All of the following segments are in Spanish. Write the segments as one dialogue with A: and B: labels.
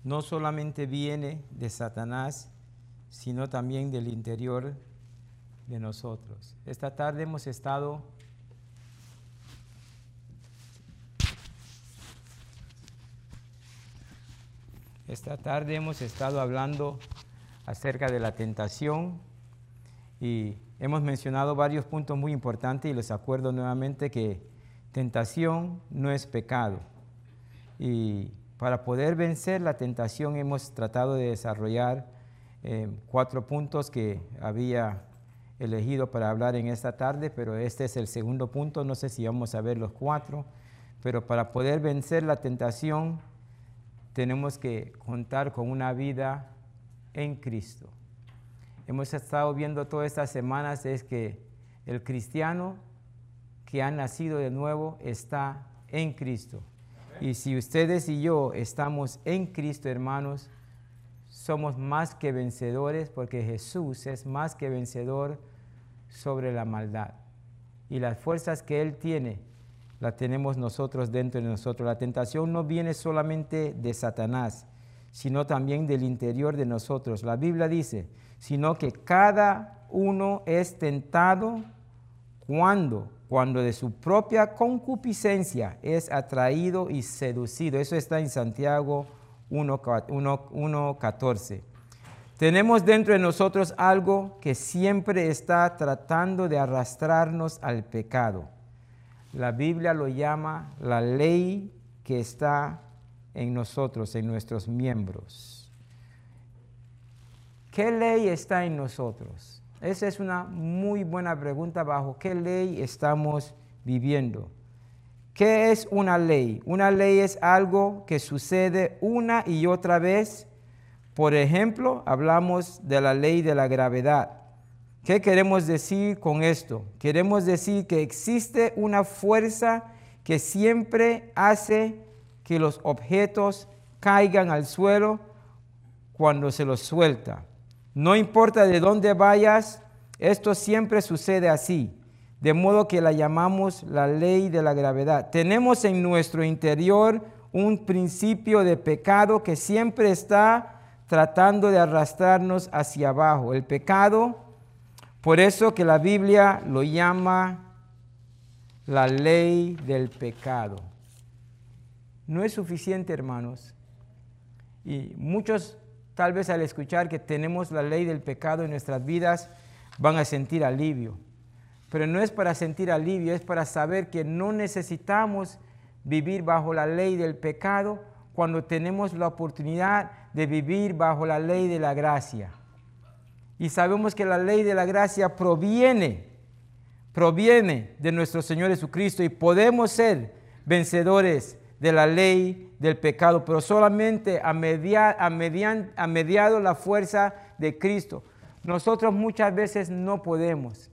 A: no solamente viene de Satanás, sino también del interior de nosotros. Esta tarde hemos estado hablando acerca de la tentación y hemos mencionado varios puntos muy importantes y les acuerdo nuevamente que tentación no es pecado. Y para poder vencer la tentación hemos tratado de desarrollar 4 puntos que había elegido para hablar en esta tarde, pero este es el segundo punto, no sé si vamos a ver los 4, pero para poder vencer la tentación tenemos que contar con una vida en Cristo. Hemos estado viendo todas estas semanas es que el cristiano que ha nacido de nuevo está en Cristo. Y si ustedes y yo estamos en Cristo, hermanos, somos más que vencedores porque Jesús es más que vencedor sobre la maldad. Y las fuerzas que Él tiene, las tenemos nosotros dentro de nosotros. La tentación no viene solamente de Satanás, sino también del interior de nosotros. La Biblia dice, sino que cada uno es tentado cuando de su propia concupiscencia es atraído y seducido. Eso está en Santiago 1:14. Tenemos dentro de nosotros algo que siempre está tratando de arrastrarnos al pecado. La Biblia lo llama la ley que está en nosotros, en nuestros miembros. ¿Qué ley está en nosotros? Esa es una muy buena pregunta. ¿Bajo qué ley estamos viviendo? ¿Qué es una ley? Una ley es algo que sucede una y otra vez. Por ejemplo, hablamos de la ley de la gravedad. ¿Qué queremos decir con esto? Queremos decir que existe una fuerza que siempre hace que los objetos caigan al suelo cuando se los suelta. No importa de dónde vayas, esto siempre sucede así, de modo que la llamamos la ley de la gravedad. Tenemos en nuestro interior un principio de pecado que siempre está tratando de arrastrarnos hacia abajo. El pecado, por eso que la Biblia lo llama la ley del pecado. No es suficiente, hermanos. Y muchos, tal vez al escuchar que tenemos la ley del pecado en nuestras vidas, van a sentir alivio. Pero no es para sentir alivio, es para saber que no necesitamos vivir bajo la ley del pecado cuando tenemos la oportunidad de vivir bajo la ley de la gracia. Y sabemos que la ley de la gracia proviene de nuestro Señor Jesucristo y podemos ser vencedores de la ley del pecado, pero solamente a mediado la fuerza de Cristo. Nosotros muchas veces no podemos.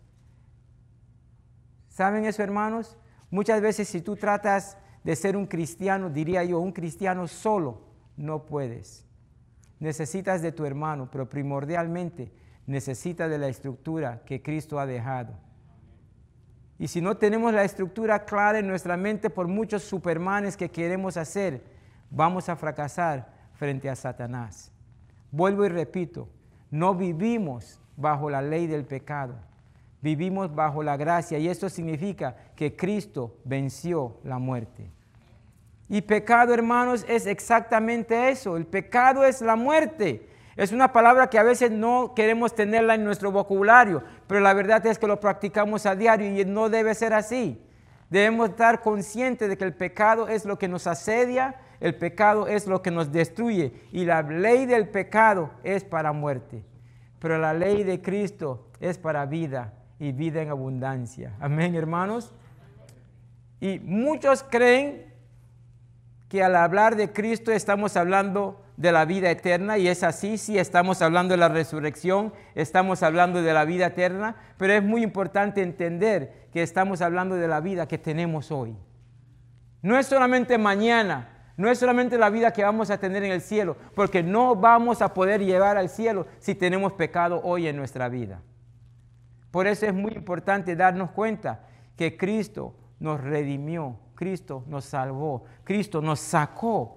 A: ¿Saben eso, hermanos? Muchas veces si tú tratas de ser un cristiano, diría yo, un cristiano solo, no puedes. Necesitas de tu hermano, pero primordialmente necesitas de la estructura que Cristo ha dejado. Y si no tenemos la estructura clara en nuestra mente por muchos supermanes que queremos hacer, vamos a fracasar frente a Satanás. Vuelvo y repito, no vivimos bajo la ley del pecado, vivimos bajo la gracia y esto significa que Cristo venció la muerte. Y pecado, hermanos, es exactamente eso. El pecado es la muerte. Es una palabra que a veces no queremos tenerla en nuestro vocabulario, pero la verdad es que lo practicamos a diario y no debe ser así. Debemos estar conscientes de que el pecado es lo que nos asedia, el pecado es lo que nos destruye y la ley del pecado es para muerte. Pero la ley de Cristo es para vida y vida en abundancia. Amén, hermanos. Y muchos creen que al hablar de Cristo estamos hablando de la vida eterna, y es así, sí, estamos hablando de la resurrección, estamos hablando de la vida eterna, pero es muy importante entender que estamos hablando de la vida que tenemos hoy. No es solamente mañana, no es solamente la vida que vamos a tener en el cielo, porque no vamos a poder llegar al cielo si tenemos pecado hoy en nuestra vida. Por eso es muy importante darnos cuenta que Cristo nos redimió, Cristo nos salvó, Cristo nos sacó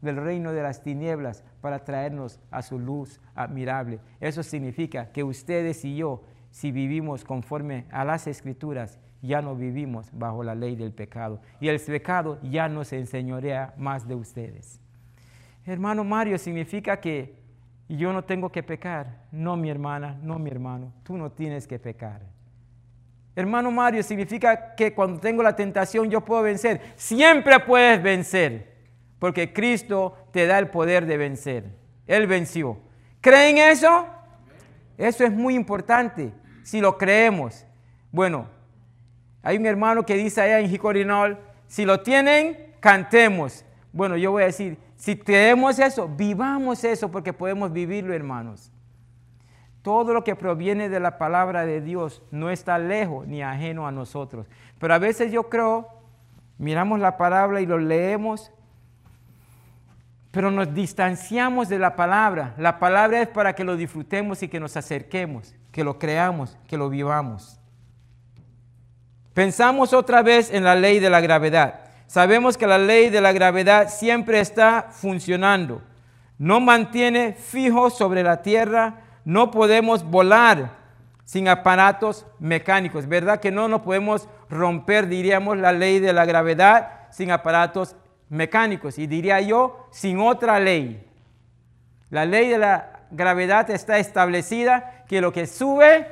A: del reino de las tinieblas para traernos a su luz admirable. Eso significa que ustedes y yo, si vivimos conforme a las Escrituras, ya no vivimos bajo la ley del pecado. Y el pecado ya no se enseñorea más de ustedes. Hermano Mario, significa que yo no tengo que pecar. No, mi hermana, no, mi hermano, tú no tienes que pecar. Hermano Mario, significa que cuando tengo la tentación yo puedo vencer. Siempre puedes vencer, porque Cristo te da el poder de vencer. Él venció. ¿Creen eso? Eso es muy importante, si lo creemos. Bueno, hay un hermano que dice allá en Jicorinol, si lo tienen, cantemos. Bueno, yo voy a decir, si creemos eso, vivamos eso, porque podemos vivirlo, hermanos. Todo lo que proviene de la palabra de Dios no está lejos ni ajeno a nosotros. Pero a veces yo creo, miramos la palabra y lo leemos, pero nos distanciamos de la palabra. La palabra es para que lo disfrutemos y que nos acerquemos, que lo creamos, que lo vivamos. Pensamos otra vez en la ley de la gravedad. Sabemos que la ley de la gravedad siempre está funcionando. No mantiene fijo sobre la tierra. No podemos volar sin aparatos mecánicos. ¿Verdad que no podemos romper, diríamos, la ley de la gravedad sin aparatos mecánicos? Y diría yo, sin otra ley. La ley de la gravedad está establecida que lo que sube,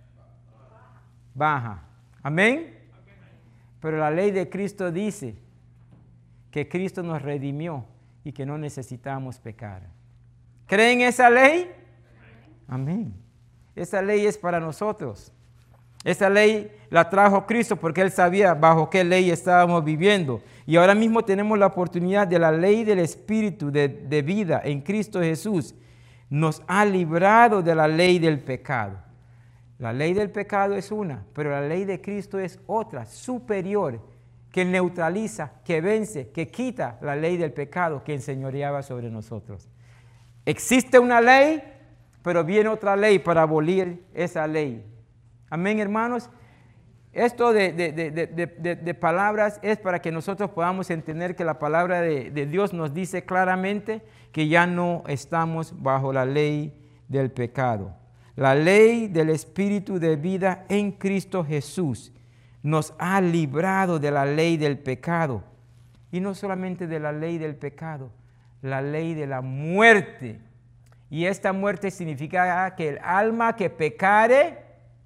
A: baja. Amén. Pero la ley de Cristo dice que Cristo nos redimió y que no necesitamos pecar. ¿Creen esa ley? Amén. Esa ley es para nosotros. Esa ley la trajo Cristo porque Él sabía bajo qué ley estábamos viviendo. Y ahora mismo tenemos la oportunidad de la ley del Espíritu de vida en Cristo Jesús. Nos ha librado de la ley del pecado. La ley del pecado es una, pero la ley de Cristo es otra, superior, que neutraliza, que vence, que quita la ley del pecado que enseñoreaba sobre nosotros. Existe una ley, pero viene otra ley para abolir esa ley. Amén, hermanos. Esto de palabras es para que nosotros podamos entender que la palabra de Dios nos dice claramente que ya no estamos bajo la ley del pecado. La ley del Espíritu de vida en Cristo Jesús nos ha librado de la ley del pecado. Y no solamente de la ley del pecado, la ley de la muerte. Y esta muerte significa que el alma que pecare,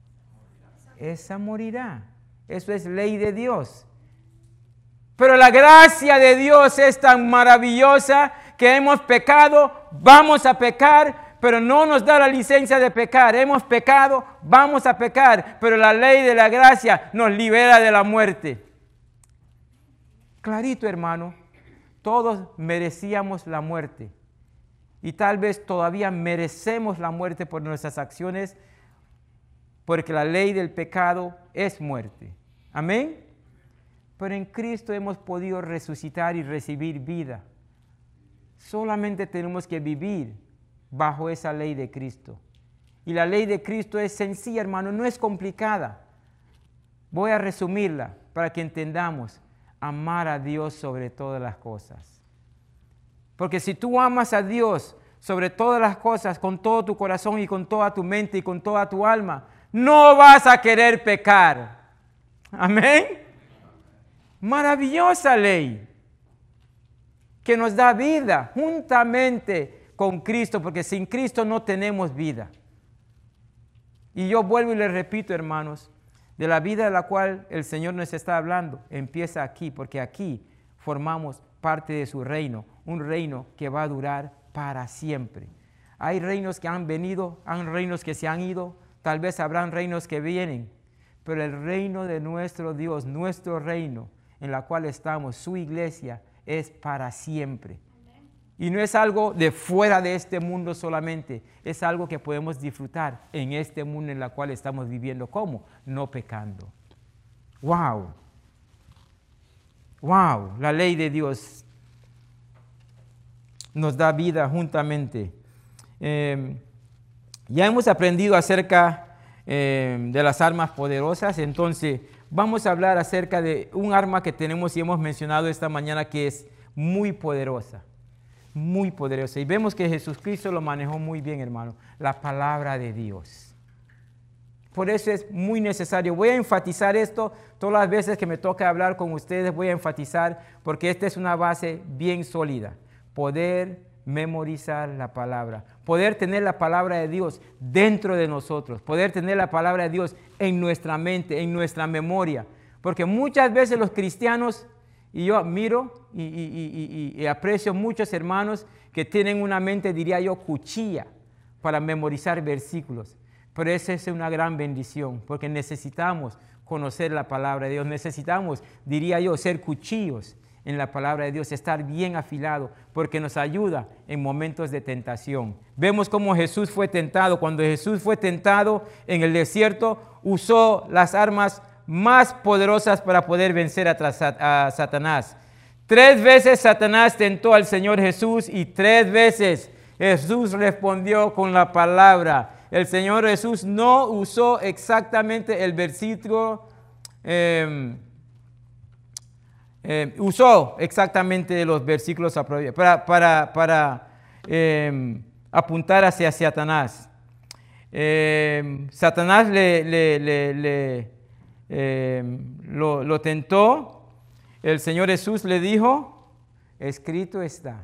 A: esa morirá. Eso es ley de Dios. Pero la gracia de Dios es tan maravillosa que hemos pecado, vamos a pecar, pero no nos da la licencia de pecar. Hemos pecado, vamos a pecar, pero la ley de la gracia nos libera de la muerte. Clarito, hermano, todos merecíamos la muerte. Y tal vez todavía merecemos la muerte por nuestras acciones, porque la ley del pecado es muerte. Amén. Pero en Cristo hemos podido resucitar y recibir vida. Solamente tenemos que vivir bajo esa ley de Cristo. Y la ley de Cristo es sencilla, hermano, no es complicada. Voy a resumirla para que entendamos. Amar a Dios sobre todas las cosas. Porque si tú amas a Dios sobre todas las cosas, con todo tu corazón y con toda tu mente y con toda tu alma, no vas a querer pecar. Amén. Maravillosa ley que nos da vida juntamente con Cristo, porque sin Cristo no tenemos vida. Y yo vuelvo y les repito, hermanos, de la vida de la cual el Señor nos está hablando, empieza aquí, porque aquí formamos parte de su reino, un reino que va a durar para siempre. Hay reinos que han venido, hay reinos que se han ido, tal vez habrán reinos que vienen, pero el reino de nuestro Dios, nuestro reino, en la cual estamos, su iglesia, es para siempre. Y no es algo de fuera de este mundo solamente, es algo que podemos disfrutar en este mundo en el cual estamos viviendo. ¿Cómo? No pecando. ¡Wow! ¡Wow! La ley de Dios nos da vida juntamente. Ya hemos aprendido acerca de las armas poderosas, entonces vamos a hablar acerca de un arma que tenemos y hemos mencionado esta mañana que es muy poderosa. muy poderosa. Y vemos que Jesucristo lo manejó muy bien, hermano. La palabra de Dios. Por eso es muy necesario. Voy a enfatizar esto todas las veces que me toca hablar con ustedes. Voy a enfatizar porque esta es una base bien sólida. Poder memorizar la palabra. Poder tener la palabra de Dios dentro de nosotros. Poder tener la palabra de Dios en nuestra mente, en nuestra memoria. Porque muchas veces los cristianos, y yo admiro y aprecio muchos hermanos que tienen una mente, diría yo, cuchilla para memorizar versículos. Pero esa es una gran bendición, porque necesitamos conocer la palabra de Dios. Necesitamos, diría yo, ser cuchillos en la palabra de Dios, estar bien afilado, porque nos ayuda en momentos de tentación. Vemos cómo Jesús fue tentado. Cuando Jesús fue tentado en el desierto, usó las armas más poderosas para poder vencer a Satanás. 3 veces Satanás tentó al Señor Jesús y 3 veces Jesús respondió con la palabra. El Señor Jesús no usó exactamente el versículo, usó exactamente los versículos para apuntar hacia Satanás. Satanás lo tentó. El Señor Jesús le dijo, escrito está.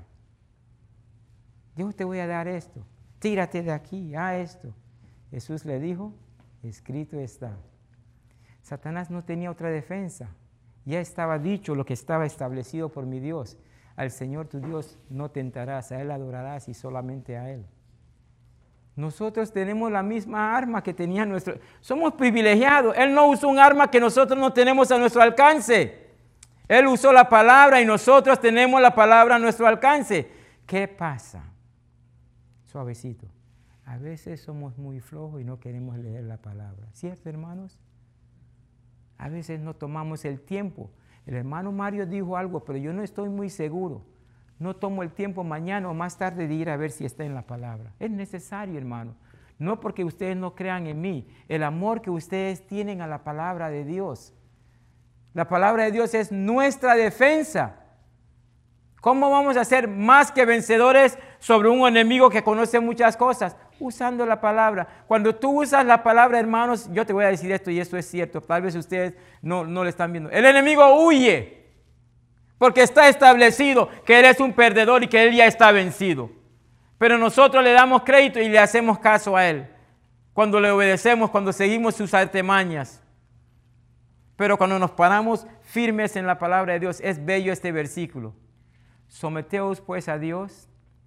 A: Yo te voy a dar esto. Tírate de aquí, haz esto. Jesús le dijo, escrito está. Satanás no tenía otra defensa. Ya estaba dicho lo que estaba establecido por mi Dios. Al Señor tu Dios no tentarás, a Él adorarás y solamente a Él. Nosotros tenemos la misma arma que tenía nuestro. Somos privilegiados. Él no usó un arma que nosotros no tenemos a nuestro alcance. Él usó la palabra y nosotros tenemos la palabra a nuestro alcance. ¿Qué pasa? Suavecito. A veces somos muy flojos y no queremos leer la palabra. ¿Cierto, hermanos? A veces no tomamos el tiempo. El hermano Mario dijo algo, pero yo no estoy muy seguro. No tomo el tiempo mañana o más tarde de ir a ver si está en la palabra. Es necesario, hermano. No porque ustedes no crean en mí. El amor que ustedes tienen a la palabra de Dios. La palabra de Dios es nuestra defensa. ¿Cómo vamos a ser más que vencedores sobre un enemigo que conoce muchas cosas? Usando la palabra. Cuando tú usas la palabra, hermanos, yo te voy a decir esto y esto es cierto. Tal vez ustedes no lo están viendo. El enemigo huye porque está establecido que eres un perdedor y que él ya está vencido. Pero nosotros le damos crédito y le hacemos caso a él. Cuando le obedecemos, cuando seguimos sus artimañas. Pero cuando nos paramos firmes en la palabra de Dios, es bello este versículo. Someteos pues a Dios.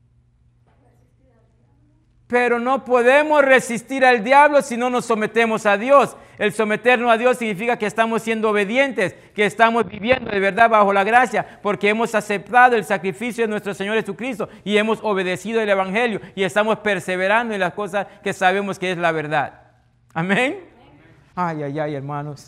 A: Pero no podemos resistir al diablo si no nos sometemos a Dios. El someternos a Dios significa que estamos siendo obedientes, que estamos viviendo de verdad bajo la gracia, porque hemos aceptado el sacrificio de nuestro Señor Jesucristo y hemos obedecido el Evangelio y estamos perseverando en las cosas que sabemos que es la verdad. Amén. Ay, ay, ay, hermanos.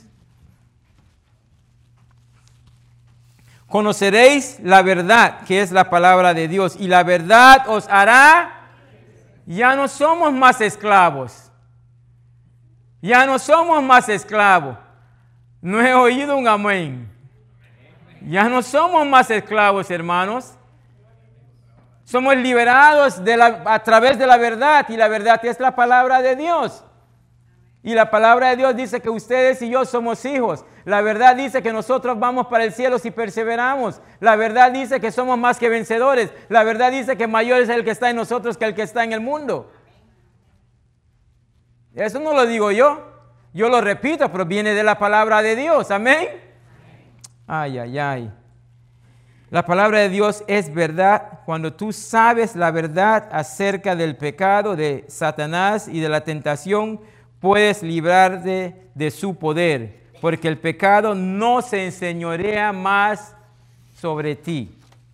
A: Conoceréis la verdad, que es la palabra de Dios, y la verdad os hará. Ya no somos más esclavos. Ya no somos más esclavos. No he oído un amén. Ya no somos más esclavos, hermanos. Somos liberados a través de la verdad, y la verdad es la palabra de Dios. Y la palabra de Dios dice que ustedes y yo somos hijos. La verdad dice que nosotros vamos para el cielo si perseveramos. La verdad dice que somos más que vencedores. La verdad dice que mayor es el que está en nosotros que el que está en el mundo. Eso no lo digo yo. Yo lo repito, pero viene de la palabra de Dios. Amén. Ay, ay, ay. La palabra de Dios es verdad. Cuando tú sabes la verdad acerca del pecado de Satanás y de la tentación, puedes librarte de su poder, porque el pecado no se enseñorea más sobre ti.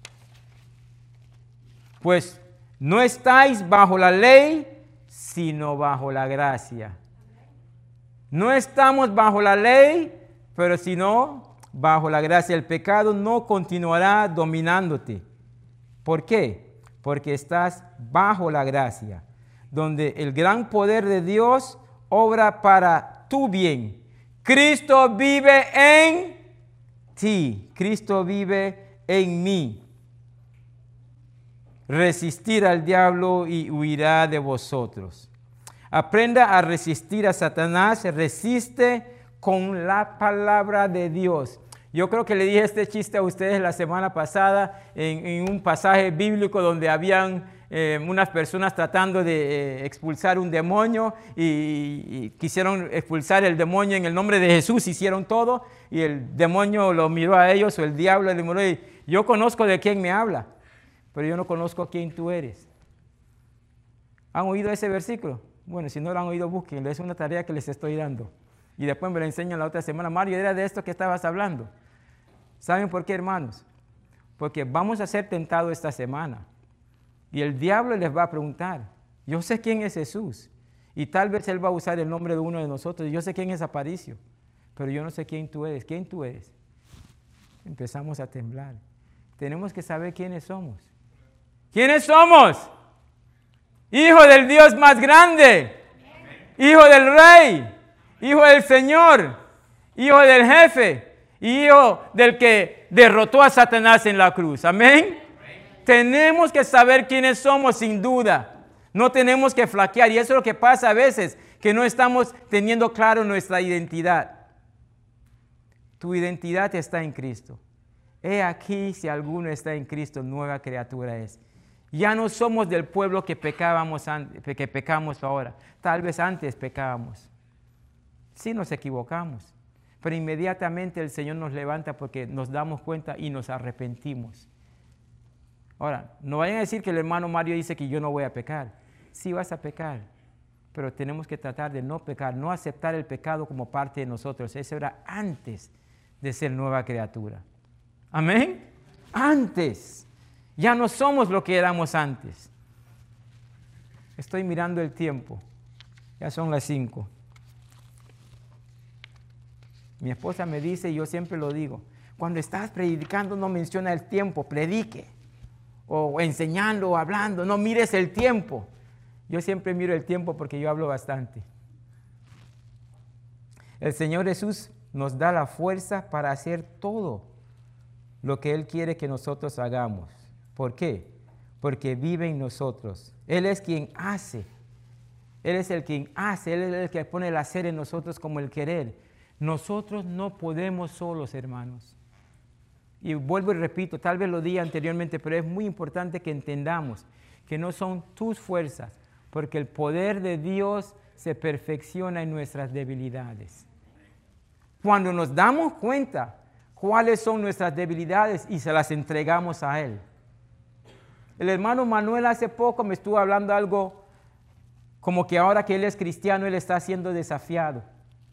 A: Pues no estáis bajo la ley, sino bajo la gracia. No estamos bajo la ley, pero sino bajo la gracia. El pecado no continuará dominándote. ¿Por qué? Porque estás bajo la gracia, donde el gran poder de Dios obra para tu bien. Cristo vive en ti. Cristo vive en mí. resistir al diablo y huirá de vosotros. Aprenda a resistir a Satanás, resiste con la palabra de Dios. Yo creo que le dije este chiste a ustedes la semana pasada en un pasaje bíblico donde habían unas personas tratando de expulsar un demonio y quisieron expulsar el demonio en el nombre de Jesús, hicieron todo y el demonio lo miró a ellos o el diablo le miró y yo conozco de quién me habla, pero yo no conozco quién tú eres. ¿Han oído ese versículo? Bueno, si no lo han oído, búsquenlo, es una tarea que les estoy dando. Y después me lo enseñan la otra semana. Mario, era de esto que estabas hablando. ¿Saben por qué, hermanos? Porque vamos a ser tentados esta semana. Y el diablo les va a preguntar, yo sé quién es Jesús. Y tal vez él va a usar el nombre de uno de nosotros. Yo sé quién es Aparicio, pero yo no sé quién tú eres. ¿Quién tú eres? Empezamos a temblar. Tenemos que saber quiénes somos. ¿Quiénes somos? Hijo del Dios más grande. Hijo del Rey. Hijo del Señor. Hijo del Jefe. Hijo del que derrotó a Satanás en la cruz. Amén. Tenemos que saber quiénes somos sin duda. No tenemos que flaquear. Y eso es lo que pasa a veces, que no estamos teniendo claro nuestra identidad. Tu identidad está en Cristo. He aquí, si alguno está en Cristo, nueva criatura es. Ya no somos del pueblo que pecamos ahora. Tal vez antes pecábamos. Sí nos equivocamos. Pero inmediatamente el Señor nos levanta porque nos damos cuenta y nos arrepentimos. Ahora, no vayan a decir que el hermano Mario dice que yo no voy a pecar. Sí vas a pecar, pero tenemos que tratar de no pecar, no aceptar el pecado como parte de nosotros. Eso era antes de ser nueva criatura. Amén. Antes. Ya no somos lo que éramos antes. Estoy mirando el tiempo. Ya son las 5. Mi esposa me dice, y yo siempre lo digo, cuando estás predicando no menciona el tiempo, predique. O enseñando o hablando, no mires el tiempo. Yo siempre miro el tiempo porque yo hablo bastante. El Señor Jesús nos da la fuerza para hacer todo lo que Él quiere que nosotros hagamos. ¿Por qué? Porque vive en nosotros. Él es quien hace. Él es el quien hace. Él es el que pone el hacer en nosotros como el querer. Nosotros no podemos solos, hermanos. Y vuelvo y repito, tal vez lo dije anteriormente, pero es muy importante que entendamos que no son tus fuerzas, porque el poder de Dios se perfecciona en nuestras debilidades. Cuando nos damos cuenta cuáles son nuestras debilidades y se las entregamos a Él. El hermano Manuel hace poco me estuvo hablando algo como que ahora que él es cristiano, él está siendo desafiado.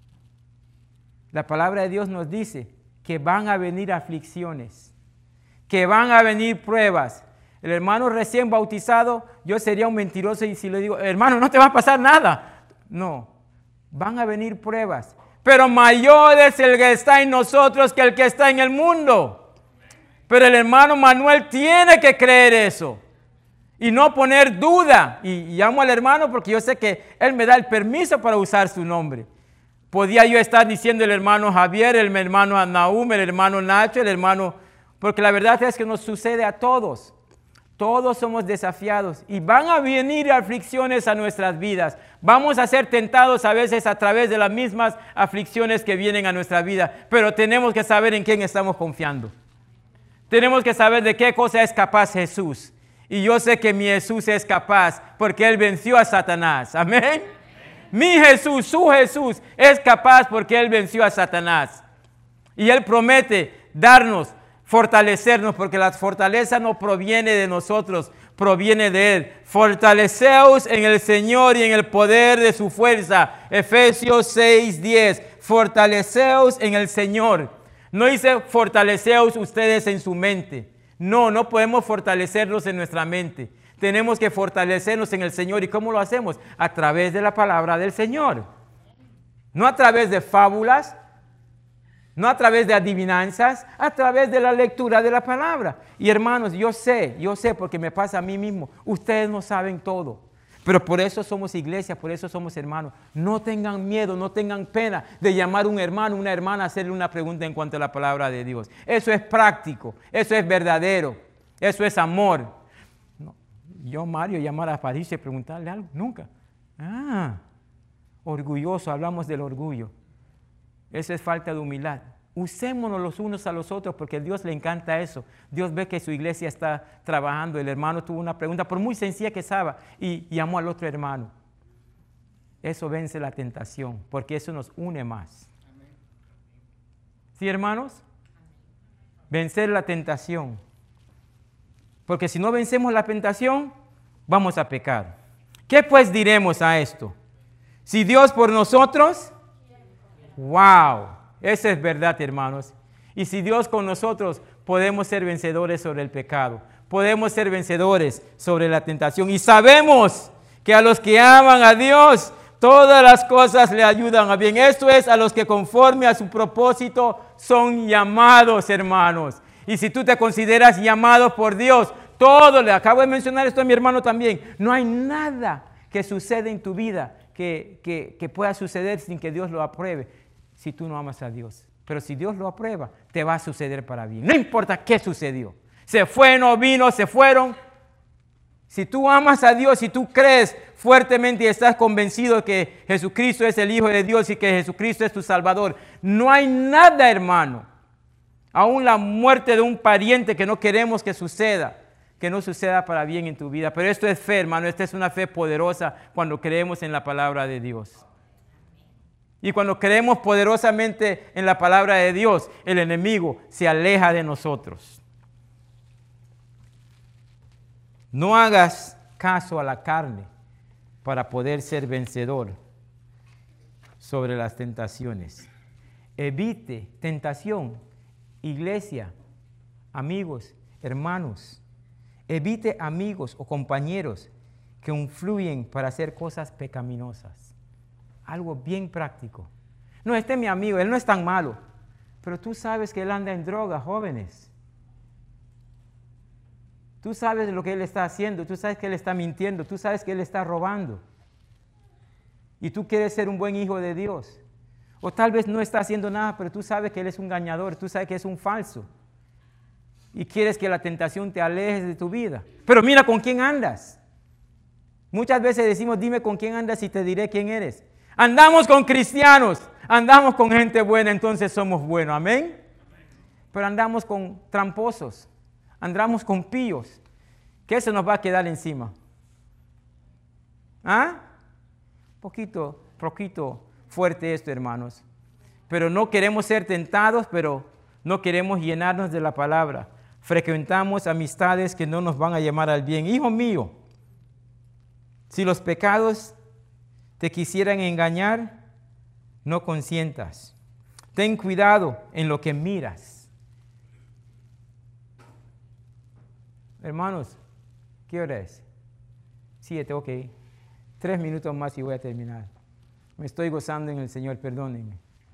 A: La palabra de Dios nos dice que van a venir aflicciones, que van a venir pruebas. El hermano recién bautizado, yo sería un mentiroso y si le digo, hermano, no te va a pasar nada. No, van a venir pruebas, pero mayor es el que está en nosotros que el que está en el mundo. Pero el hermano Manuel tiene que creer eso y no poner duda. Y llamo al hermano porque yo sé que él me da el permiso para usar su nombre. Podía yo estar diciendo el hermano Javier, el hermano Nahum, el hermano Nacho, el hermano... Porque la verdad es que nos sucede a todos. Todos somos desafiados y van a venir aflicciones a nuestras vidas. Vamos a ser tentados a veces a través de las mismas aflicciones que vienen a nuestra vida. Pero tenemos que saber en quién estamos confiando. Tenemos que saber de qué cosa es capaz Jesús. Y yo sé que mi Jesús es capaz porque Él venció a Satanás. Amén. Mi Jesús, su Jesús, es capaz porque Él venció a Satanás. Y Él promete darnos, fortalecernos, porque la fortaleza no proviene de nosotros, proviene de Él. Fortaleceos en el Señor y en el poder de su fuerza. Efesios 6:10. Fortaleceos en el Señor. No dice fortaleceos ustedes en su mente. No podemos fortalecerlos en nuestra mente. Tenemos que fortalecernos en el Señor. ¿Y cómo lo hacemos? A través de la palabra del Señor. No a través de fábulas, no a través de adivinanzas, a través de la lectura de la palabra. Y hermanos, yo sé porque me pasa a mí mismo. Ustedes no saben todo. Pero por eso somos iglesia, por eso somos hermanos. No tengan miedo, no tengan pena de llamar a un hermano, una hermana, a hacerle una pregunta en cuanto a la palabra de Dios. Eso es práctico, eso es verdadero, eso es amor. yo, Mario, llamar a Patricia y preguntarle algo. Nunca. Orgulloso, hablamos del orgullo. Eso es falta de humildad. Usémonos los unos a los otros porque a Dios le encanta eso. Dios ve que su iglesia está trabajando. El hermano tuvo una pregunta, por muy sencilla que estaba, y llamó al otro hermano. Eso vence la tentación, porque eso nos une más. ¿Sí, hermanos? Vencer la tentación. Porque si no vencemos la tentación, vamos a pecar. ¿Qué pues diremos a esto? Si Dios por nosotros, wow, esa es verdad, hermanos. Y si Dios con nosotros, podemos ser vencedores sobre el pecado. Podemos ser vencedores sobre la tentación. Y sabemos que a los que aman a Dios, todas las cosas le ayudan a bien. Esto es a los que conforme a su propósito son llamados, hermanos. Y si tú te consideras llamado por Dios, todo, le acabo de mencionar esto a mi hermano también, no hay nada que suceda en tu vida que pueda suceder sin que Dios lo apruebe, si tú no amas a Dios. Pero si Dios lo aprueba, te va a suceder para bien. No importa qué sucedió. Se fue, no vino, se fueron. Si tú amas a Dios, si tú crees fuertemente y estás convencido de que Jesucristo es el Hijo de Dios y que Jesucristo es tu Salvador, no hay nada, hermano, aún la muerte de un pariente que no queremos que suceda, que no suceda para bien en tu vida. Pero esto es fe, hermano, esta es una fe poderosa cuando creemos en la palabra de Dios. Y cuando creemos poderosamente en la palabra de Dios, el enemigo se aleja de nosotros. No hagas caso a la carne para poder ser vencedor sobre las tentaciones. Evite tentación, iglesia, amigos, hermanos. Evite amigos o compañeros que influyen para hacer cosas pecaminosas. Algo bien práctico. No, este es mi amigo, él no es tan malo, pero tú sabes que él anda en droga, jóvenes. Tú sabes lo que él está haciendo, tú sabes que él está mintiendo, tú sabes que él está robando. Y tú quieres ser un buen hijo de Dios. O tal vez no está haciendo nada, pero tú sabes que él es un engañador, tú sabes que es un falso. Y quieres que la tentación te aleje de tu vida. Pero mira con quién andas. Muchas veces decimos, dime con quién andas y te diré quién eres. Andamos con cristianos, andamos con gente buena, entonces somos buenos. Amén. Pero andamos con tramposos, andamos con píos. ¿Qué se nos va a quedar encima? Poquito fuerte esto, hermanos. Pero no queremos ser tentados, pero no queremos llenarnos de la palabra. Frecuentamos amistades que no nos van a llamar al bien. Hijo mío, si los pecados te quisieran engañar, no consientas. Ten cuidado en lo que miras. Hermanos, ¿qué hora es? 7, ok. 3 minutos más y voy a terminar. Me estoy gozando en el Señor, perdónenme.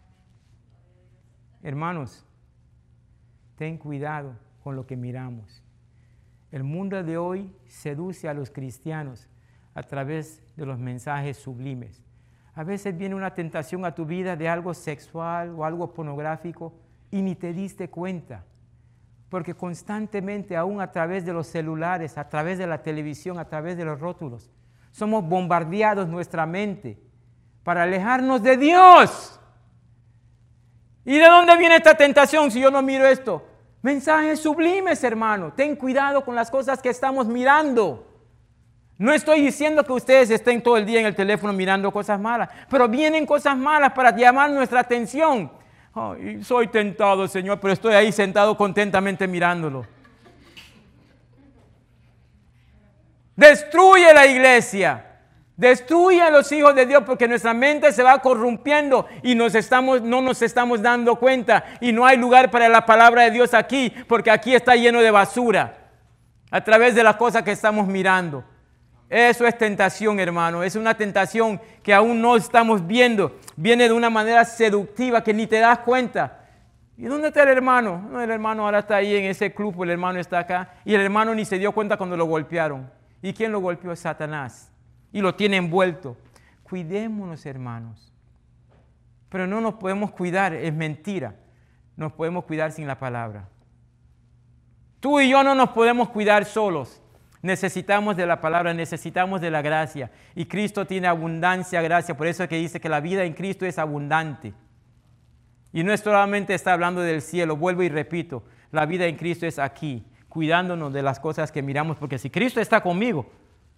A: Hermanos, ten cuidado con lo que miramos. El mundo de hoy seduce a los cristianos a través de los mensajes sublimes. A veces viene una tentación a tu vida de algo sexual o algo pornográfico y ni te diste cuenta. Porque constantemente, aún a través de los celulares, a través de la televisión, a través de los rótulos, somos bombardeados nuestra mente para alejarnos de Dios. ¿Y de dónde viene esta tentación si yo no miro esto? Mensajes sublimes, hermano. Ten cuidado con las cosas que estamos mirando. No estoy diciendo que ustedes estén todo el día en el teléfono mirando cosas malas, pero vienen cosas malas para llamar nuestra atención. Ay, soy tentado, Señor, pero estoy ahí sentado contentamente mirándolo. Destruye la iglesia. Destruye a los hijos de Dios porque nuestra mente se va corrompiendo y no nos estamos dando cuenta y no hay lugar para la palabra de Dios aquí porque aquí está lleno de basura a través de las cosas que estamos mirando. Eso es tentación, hermano. Es una tentación que aún no estamos viendo. Viene de una manera seductiva que ni te das cuenta. ¿Y dónde está el hermano? No, el hermano ahora está ahí en ese club, el hermano está acá y el hermano ni se dio cuenta cuando lo golpearon. ¿Y quién lo golpeó? Satanás. Y lo tiene envuelto. Cuidémonos, hermanos. Pero no nos podemos cuidar, es mentira. Nos podemos cuidar sin la palabra. Tú y yo no nos podemos cuidar solos. Necesitamos de la palabra, necesitamos de la gracia. Y Cristo tiene abundancia de gracia. Por eso es que dice que la vida en Cristo es abundante. Y no solamente está hablando del cielo, vuelvo y repito, la vida en Cristo es aquí, cuidándonos de las cosas que miramos, porque si Cristo está conmigo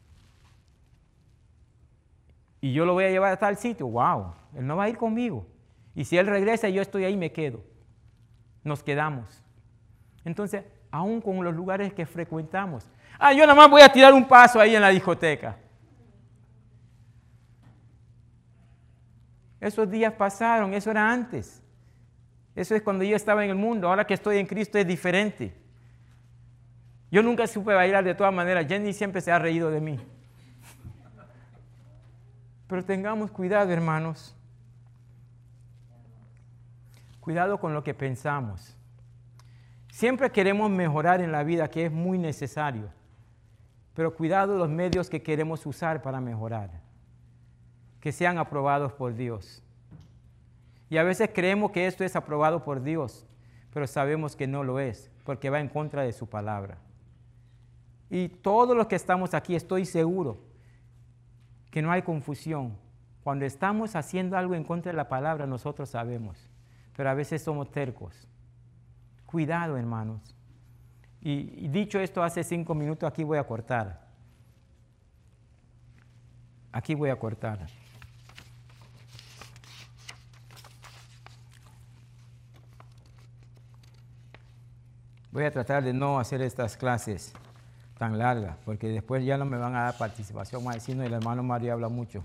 A: y yo lo voy a llevar a tal sitio, wow, Él no va a ir conmigo. Y si Él regresa y yo estoy ahí, me quedo. Nos quedamos. Entonces, aún con los lugares que frecuentamos, yo nada más voy a tirar un paso ahí en la discoteca. Esos días pasaron, eso era antes. Eso es cuando yo estaba en el mundo. Ahora que estoy en Cristo es diferente. Yo nunca supe bailar de todas maneras. Jenny siempre se ha reído de mí. Pero tengamos cuidado, hermanos. Cuidado con lo que pensamos. Siempre queremos mejorar en la vida, que es muy necesario. Pero cuidado los medios que queremos usar para mejorar. Que sean aprobados por Dios. Y a veces creemos que esto es aprobado por Dios, pero sabemos que no lo es, porque va en contra de su palabra. Y todos los que estamos aquí, estoy seguro que no hay confusión. Cuando estamos haciendo algo en contra de la palabra, nosotros sabemos, pero a veces somos tercos. Cuidado, hermanos. Y dicho esto hace 5 minutos, aquí voy a cortar. Aquí voy a cortar. Voy a tratar de no hacer estas clases tan largas, porque después ya no me van a dar participación. Más decir, no, el hermano Mario habla mucho.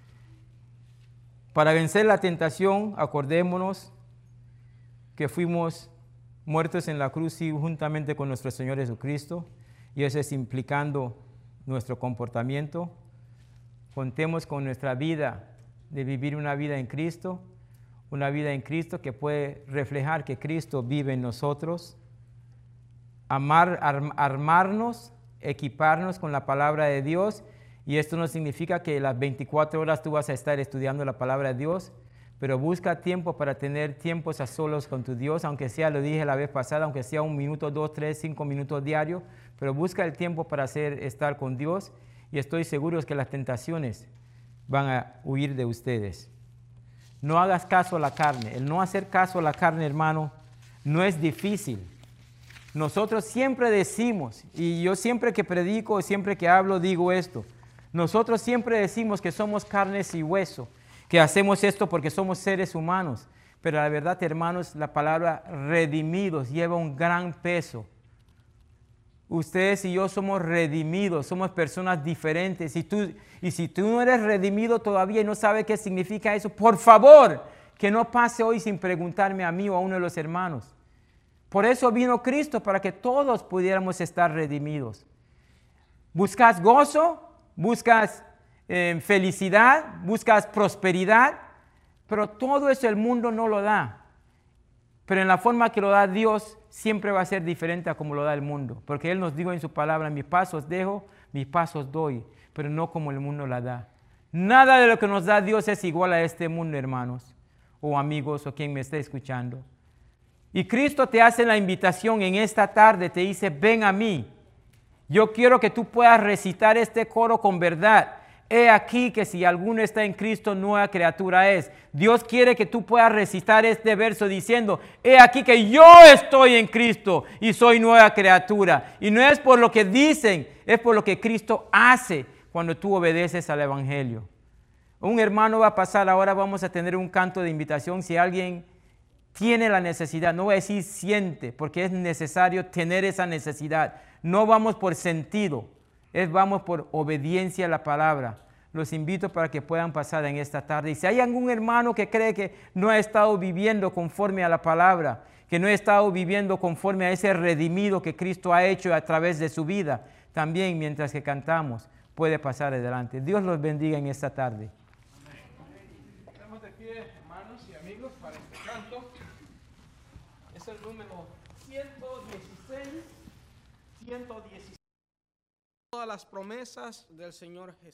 A: Para vencer la tentación, acordémonos que fuimos muertos en la cruz y juntamente con nuestro Señor Jesucristo, y eso es implicando nuestro comportamiento. Contemos con nuestra vida de vivir una vida en Cristo que puede reflejar que Cristo vive en nosotros. Armarnos, equiparnos con la palabra de Dios, y esto no significa que las 24 horas tú vas a estar estudiando la palabra de Dios, pero busca tiempo para tener tiempos a solos con tu Dios, aunque sea, lo dije la vez pasada, aunque sea 1 minuto, 2, 3, 5 minutos diario, pero busca el tiempo para estar con Dios, y estoy seguro que las tentaciones van a huir de ustedes. No hagas caso a la carne. El no hacer caso a la carne, hermano, no es difícil. Nosotros siempre decimos, y yo siempre que predico, siempre que hablo, digo esto. Nosotros siempre decimos que somos carnes y hueso, que hacemos esto porque somos seres humanos. Pero la verdad, hermanos, la palabra redimidos lleva un gran peso. Ustedes y yo somos redimidos, somos personas diferentes. Y si tú no eres redimido todavía y no sabes qué significa eso, por favor, que no pase hoy sin preguntarme a mí o a uno de los hermanos. Por eso vino Cristo, para que todos pudiéramos estar redimidos. ¿Buscas gozo? ¿Buscas felicidad? ¿Buscas prosperidad? Pero todo eso el mundo no lo da. Pero en la forma que lo da Dios, siempre va a ser diferente a como lo da el mundo. Porque Él nos dijo en su palabra, mis pasos dejo, mis pasos doy, pero no como el mundo la da. Nada de lo que nos da Dios es igual a este mundo, hermanos, o amigos, o quien me esté escuchando. Y Cristo te hace la invitación en esta tarde, te dice, ven a mí. Yo quiero que tú puedas recitar este coro con verdad. He aquí que si alguno está en Cristo, nueva criatura es. Dios quiere que tú puedas recitar este verso diciendo, he aquí que yo estoy en Cristo y soy nueva criatura. Y no es por lo que dicen, es por lo que Cristo hace cuando tú obedeces al Evangelio. Un hermano va a pasar, ahora vamos a tener un canto de invitación. Si alguien tiene la necesidad, no voy a decir siente, porque es necesario tener esa necesidad. No vamos por sentido, vamos por obediencia a la palabra. Los invito para que puedan pasar en esta tarde. Y si hay algún hermano que cree que no ha estado viviendo conforme a la palabra, que no ha estado viviendo conforme a ese redimido que Cristo ha hecho a través de su vida, también mientras que cantamos, puede pasar adelante. Dios los bendiga en esta tarde.
B: Estamos de pie, hermanos y amigos, para este canto. Es el número 116. Todas las promesas del Señor Jesús.